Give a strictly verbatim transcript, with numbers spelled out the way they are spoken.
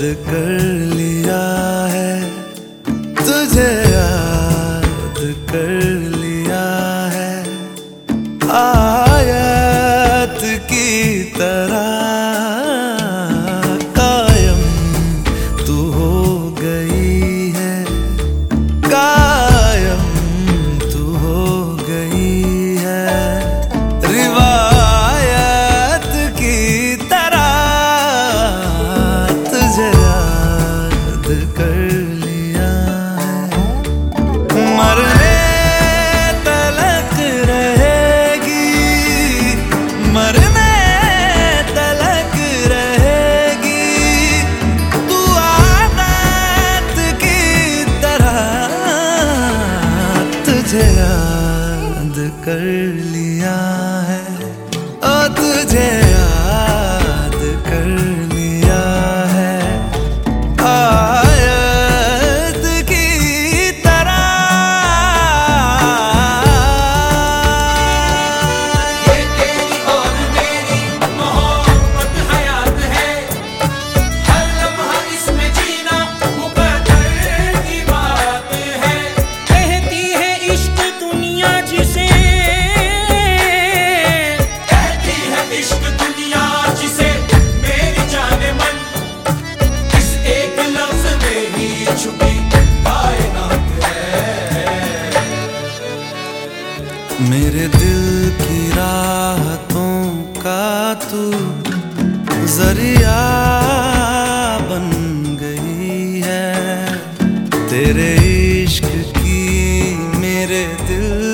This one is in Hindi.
कर लिया है, तुझे याद कर लिया है। आयत की तरह कायम तू हो गई है, कायम तू हो गई है। रिवायत की तरह तुझे याद कर लिया है। मरने तलक रहेगी, मरने तलक रहेगी तू आदत की तरह। तुझे याद कर लिया है, ओ तुझे याद कर लिया है। आयत की तरह। ये तेरी और मेरी मोहब्बत हयात है, हर लम्हा इसमें जीना मुकद्दर की बात है। कहती है इश्क दुनिया जिसे, कहती है इश्क दुनिया जिसे मेरी जाने मन, इस एक लफ्ज में ही छुपी कायनात है। मेरे दिल की राहतों का तू जरिया बन गई है। तेरे इश्क की मेरे दिल